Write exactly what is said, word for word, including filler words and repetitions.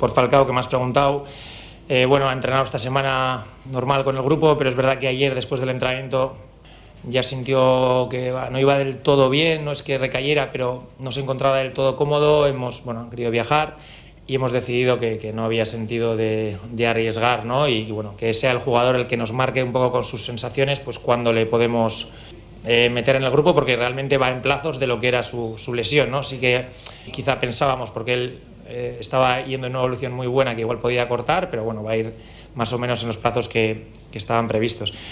por Falcao, que me has preguntado. Eh, bueno, ha entrenado esta semana normal con el grupo, pero es verdad que ayer, después del entrenamiento, ya sintió que no iba del todo bien, no es que recayera, pero no se encontraba del todo cómodo. Hemos bueno, querido viajar y hemos decidido que, que no había sentido de, de arriesgar, ¿no? Y, y bueno, que sea el jugador el que nos marque un poco con sus sensaciones, pues cuando le podemos eh, meter en el grupo, porque realmente va en plazos de lo que era su, su lesión, ¿no? Así que quizá pensábamos, porque él eh, estaba yendo en una evolución muy buena, que igual podía cortar, pero bueno, va a ir más o menos en los plazos que, que estaban previstos.